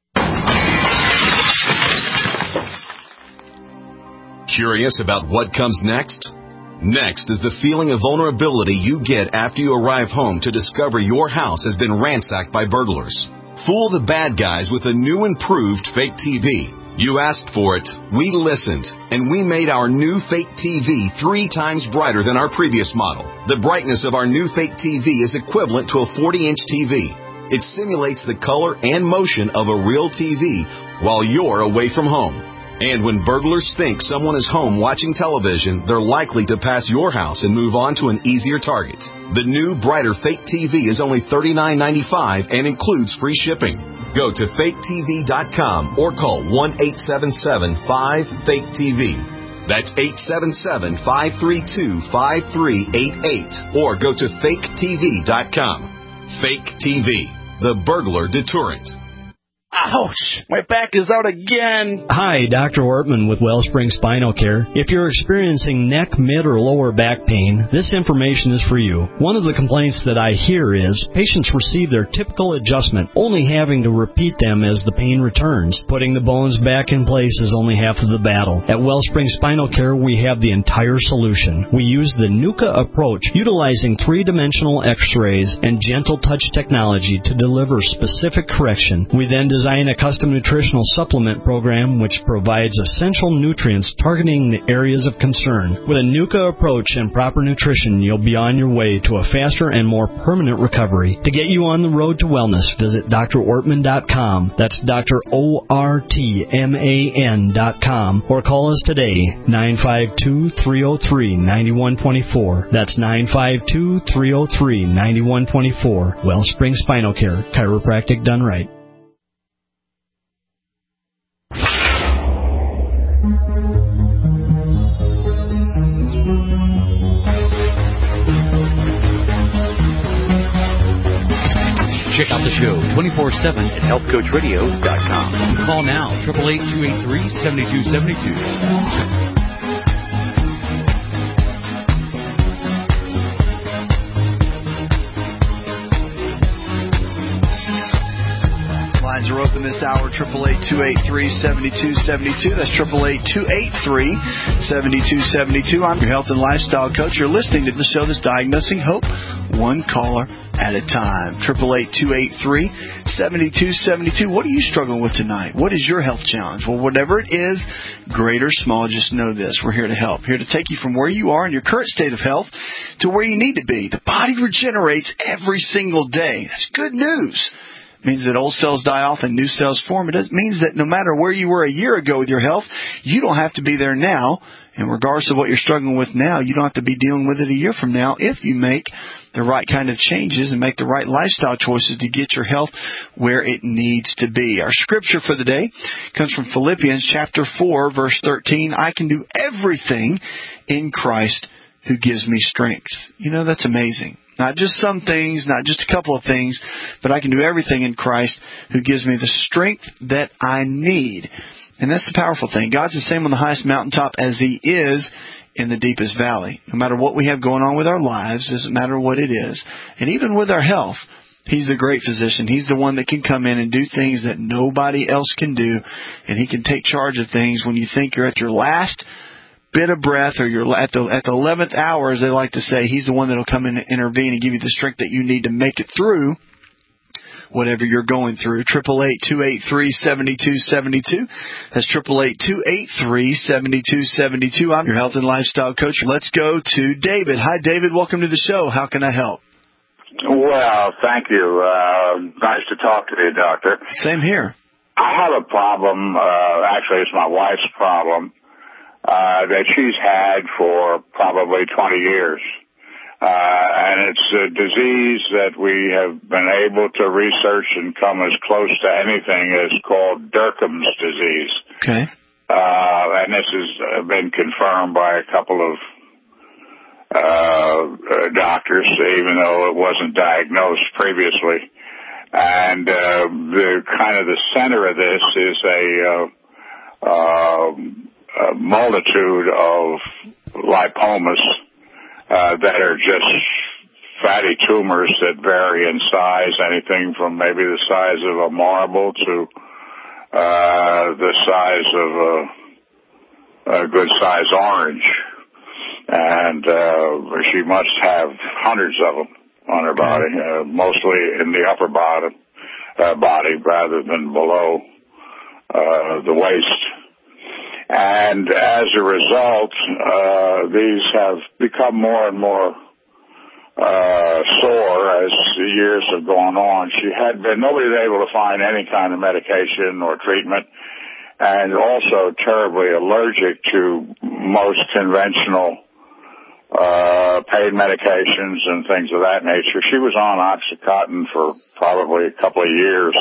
Curious about what comes next? Next is the feeling of vulnerability you get after you arrive home to discover your house has been ransacked by burglars. Fool the bad guys with a new improved fake T V. You asked for it, we listened, and we made our new fake T V three times brighter than our previous model. The brightness of our new fake T V is equivalent to a forty inch T V. It simulates the color and motion of a real T V while you're away from home. And when burglars think someone is home watching television, they're likely to pass your house and move on to an easier target. The new, brighter fake T V is only thirty-nine ninety-five and includes free shipping. Go to fake T V dot com or call one eight seven seven, five, fake T V. That's eight seven seven, five three two, five three eight eight. Or go to fake T V dot com. Fake T V, the burglar deterrent. Ouch! My back is out again. Hi, Doctor Ortman with Wellspring Spinal Care. If you're experiencing neck, mid, or lower back pain, this information is for you. One of the complaints that I hear is patients receive their typical adjustment, only having to repeat them as the pain returns. Putting the bones back in place is only half of the battle. At Wellspring Spinal Care, we have the entire solution. We use the NUCA approach, utilizing three-dimensional x-rays and gentle touch technology to deliver specific correction. We then design design a custom nutritional supplement program which provides essential nutrients targeting the areas of concern. With a NUCA approach and proper nutrition, you'll be on your way to a faster and more permanent recovery. To get you on the road to wellness, visit D R Ortman dot com. That's D R O R T M A N dot com. Or call us today, nine five two, three oh three, nine one two four. That's nine five two, three oh three, nine one two four. Wellspring Spinal Care, chiropractic done right. Check out the show twenty-four seven at health coach radio dot com. Call now, eight eight eight, two eight three, seven two seven two. Lines are open this hour, eight eight eight, two eight three, seven two seven two. That's eight eight eight, two eight three, seven two seven two. I'm your health and lifestyle coach. You're listening to the show that's diagnosing hope, one caller at a time. eight eight eight, two eight three, seven two seven two. What are you struggling with tonight? What is your health challenge? Well, whatever it is, great or small, just know this. We're here to help. Here to take you from where you are in your current state of health to where you need to be. The body regenerates every single day. That's good news. It means that old cells die off and new cells form. It means that no matter where you were a year ago with your health, you don't have to be there now. And regardless of what you're struggling with now, you don't have to be dealing with it a year from now if you make the right kind of changes and make the right lifestyle choices to get your health where it needs to be. Our scripture for the day comes from Philippians chapter four, verse thirteen. I can do everything in Christ who gives me strength. You know, that's amazing. Not just some things, not just a couple of things, but I can do everything in Christ who gives me the strength that I need. And that's the powerful thing. God's the same on the highest mountaintop as He is in the deepest valley. No matter what we have going on with our lives, doesn't matter what it is. And even with our health, He's the great physician. He's the one that can come in and do things that nobody else can do. And He can take charge of things when you think you're at your last bit of breath, or you're at the at the eleventh hour, as they like to say. He's the one that will come in and intervene and give you the strength that you need to make it through whatever you're going through. eight eight eight, two eight three, seven two seven two. That's eight eight eight, two eight three, seven two seven two. I'm your health and lifestyle coach. Let's go to David. Hi, David. Welcome to the show. How can I help? Well, thank you. Uh, nice to talk to you, Doctor. Same here. I have a problem. Uh, actually, it's my wife's problem. Uh, that she's had for probably twenty years. Uh, and it's a disease that we have been able to research and come as close to anything as called Derkham's disease. Okay. Uh, and this has been confirmed by a couple of, uh, doctors, even though it wasn't diagnosed previously. And, uh, the kind of the center of this is a, uh, uh, a multitude of lipomas uh, that are just fatty tumors that vary in size, anything from maybe the size of a marble to uh, the size of a, a good-sized orange. And uh, she must have hundreds of them on her body, uh, mostly in the upper bottom uh, body rather than below uh, the waist. And as a result, uh, these have become more and more uh, sore as the years have gone on. She had been, nobody was able to find any kind of medication or treatment, and also terribly allergic to most conventional uh, pain medications and things of that nature. She was on Oxycontin for probably a couple of years.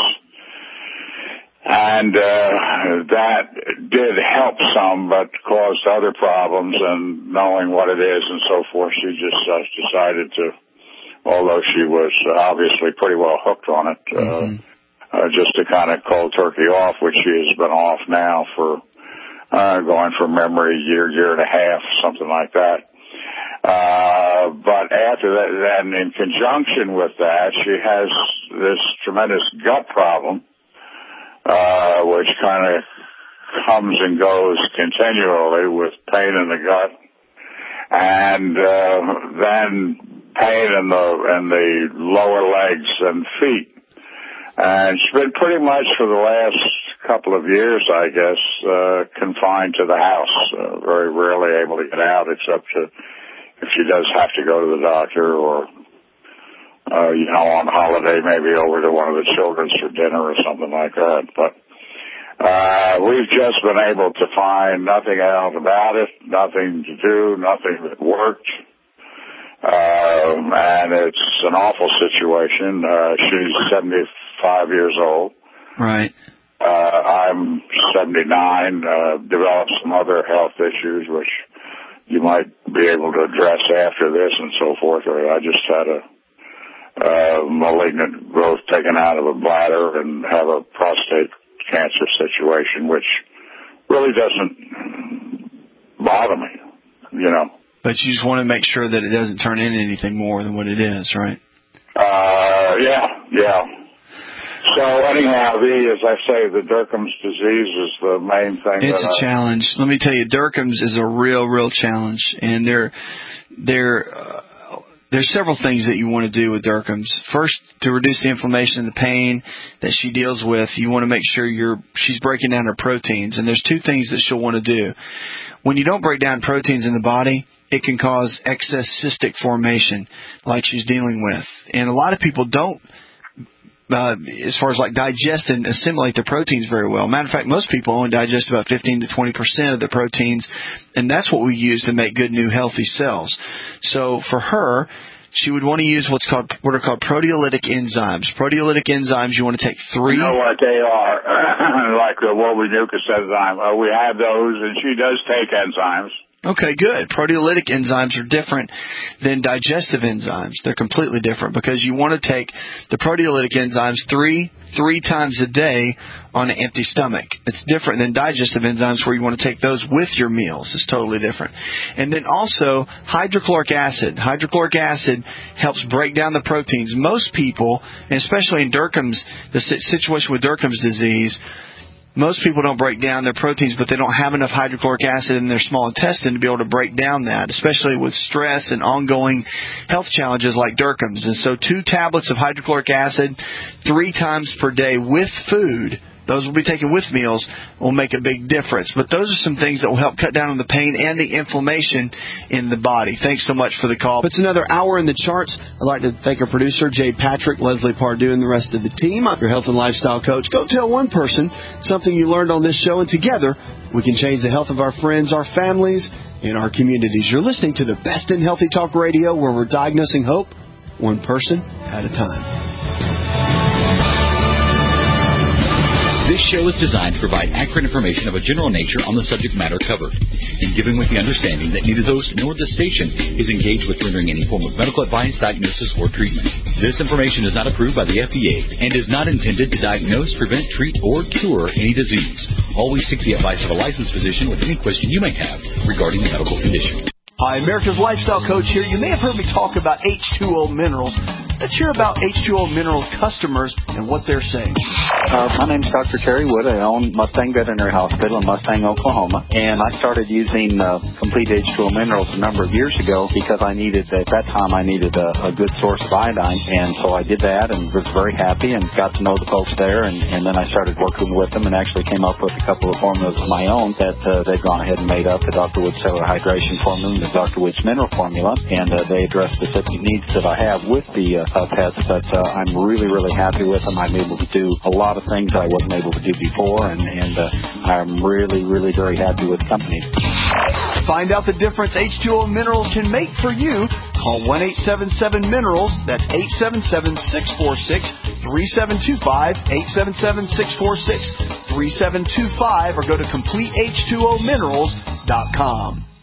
And uh that did help some, but caused other problems, and knowing what it is and so forth, she just uh, decided to, although she was obviously pretty well hooked on it, mm-hmm. uh, uh, just to kind of cold turkey off, which she has been off now for uh going from memory a year, year and a half, something like that. Uh but after that, then in conjunction with that, she has this tremendous gut problem. Uh, which kind of comes and goes continually with pain in the gut, and uh, then pain in the in the lower legs and feet. And she's been pretty much for the last couple of years, I guess, uh, confined to the house, uh, very rarely able to get out except to, if she does have to go to the doctor or, uh, you know, on holiday, maybe over to one of the children's for dinner or something like that. But, uh, we've just been able to find nothing out about it, nothing to do, nothing that worked. Um, and it's an awful situation. Uh, she's seventy-five years old. Right. Uh, I'm seventy-nine, uh, developed some other health issues, which you might be able to address after this and so forth. Or I just had a, uh, malignant growth taken out of a bladder and have a prostate cancer situation, which really doesn't bother me, you know. But you just want to make sure that it doesn't turn into anything more than what it is, right? Uh, yeah, yeah. So anyhow, the, as I say, the Derkham's disease is the main thing. It's that a I, challenge. Let me tell you, Derkham's is a real, real challenge. And there, there, uh, there's several things that you want to do with Derkham's. First, to reduce the inflammation and the pain that she deals with, you want to make sure you're, she's breaking down her proteins. And there's two things that she'll want to do. When you don't break down proteins in the body, it can cause excess cystic formation like she's dealing with. And a lot of people don't, uh, as far as like digest and assimilate the proteins very well. Matter of fact, most people only digest about fifteen to twenty percent of the proteins, and that's what we use to make good, new, healthy cells. So for her, she would want to use what's called, what are called proteolytic enzymes. Proteolytic enzymes, you want to take three. You know what they are, like the Wobbenucas enzyme. Uh, we have those, and she does take enzymes. Okay, good. Proteolytic enzymes are different than digestive enzymes. They're completely different because you want to take the proteolytic enzymes three three times a day on an empty stomach. It's different than digestive enzymes where you want to take those with your meals. It's totally different. And then also hydrochloric acid. Hydrochloric acid helps break down the proteins. Most people, and especially in Derkham's, the situation with Derkham's disease, most people don't break down their proteins, but they don't have enough hydrochloric acid in their small intestine to be able to break down that, especially with stress and ongoing health challenges like Derkham's. And so two tablets of hydrochloric acid three times per day with food, those will be taken with meals, will make a big difference. But those are some things that will help cut down on the pain and the inflammation in the body. Thanks so much for the call. It's another hour in the charts. I'd like to thank our producer, Jay Patrick, Leslie Pardue, and the rest of the team. I'm your health and lifestyle coach. Go tell one person something you learned on this show, and together we can change the health of our friends, our families, and our communities. You're listening to the best in healthy talk radio, where we're diagnosing hope one person at a time. This show is designed to provide accurate information of a general nature on the subject matter covered, and given with the understanding that neither the host nor the station is engaged with rendering any form of medical advice, diagnosis, or treatment. This information is not approved by the F D A and is not intended to diagnose, prevent, treat, or cure any disease. Always seek the advice of a licensed physician with any question you may have regarding a medical condition. Hi, America's Lifestyle Coach here. You may have heard me talk about H two O Minerals. Let's hear about H two O Minerals customers and what they're saying. Uh, my name's Doctor Terry Wood. I own Mustang Veterinary Hospital in Mustang, Oklahoma. And I started using uh, Complete H two O Minerals a number of years ago because I needed, at that time, I needed a, a good source of iodine. And so I did that and was very happy and got to know the folks there. And, and then I started working with them and actually came up with a couple of formulas of my own that uh, they've gone ahead and made up, the Doctor Wood Cellular Hydration Formula and the Doctor Wood's Mineral Formula. And uh, they address specific needs that I have with the uh, uh, pets, but uh, I'm really, really happy with them. I'm able to do a lot of things I wasn't able to do before, and, and uh, I'm really, really very happy with the company. Find out the difference H two O Minerals can make for you. Call one eight seven seven minerals. That's eight seven seven, six four six, three seven two five, eight seven seven, six four six, three seven two five, or go to complete H two O minerals dot com.